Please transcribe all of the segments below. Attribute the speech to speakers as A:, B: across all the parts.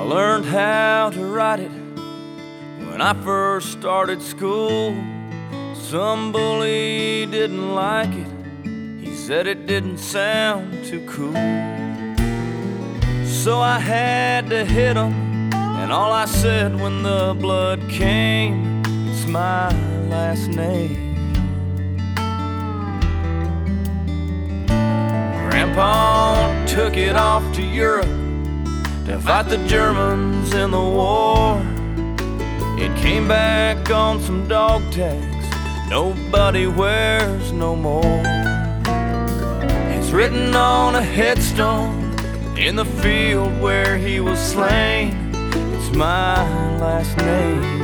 A: learned how to write it when I first started school. Some bully didn't like it. He said it didn't sound too cool. So I had to hit him, and all I said when the blood came, it's my last name. Grandpa took it off to Europe to fight the Germans in the war. It came back on some dog tags nobody wears no more. It's written on a headstone in the field where he was slain. It's my last name.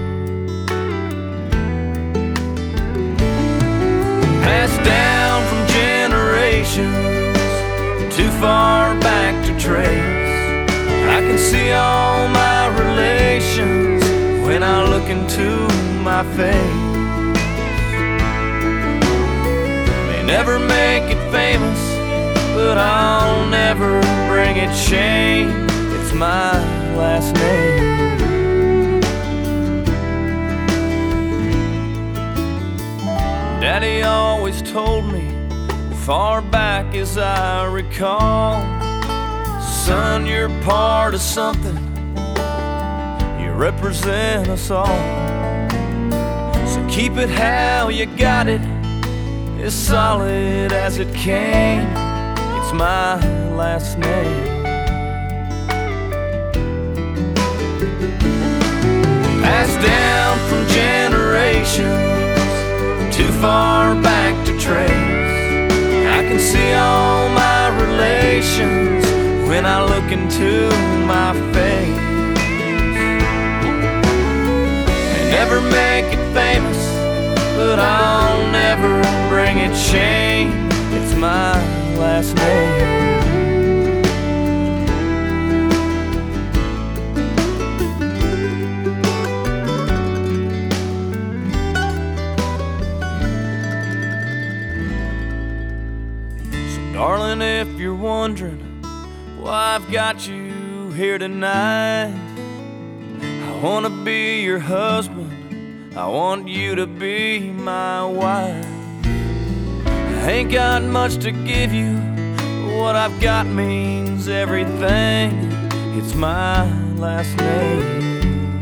A: Passed down from generations, too far back to trace. I can see all my relations when I look into my face. May never make it famous, but I'll never bring it shame. It's my last name. Daddy always told me, far back as I recall, son, you're part of something, you represent us all. So keep it how you got it, as solid as it came. It's my last name. Passed down from generations, too far back to trace. I can see all my relations when I look into my face. May never make it famous, but I'll never bring it shame. It's my last name. Darling, if you're wondering why I've got you here tonight, I wanna be your husband, I want you to be my wife. I ain't got much to give you, but what I've got means everything. It's my last name.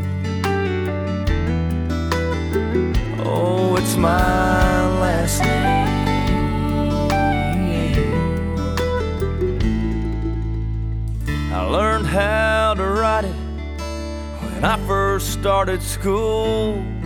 A: Oh, it's my last name. I learned how to write it when I first started school.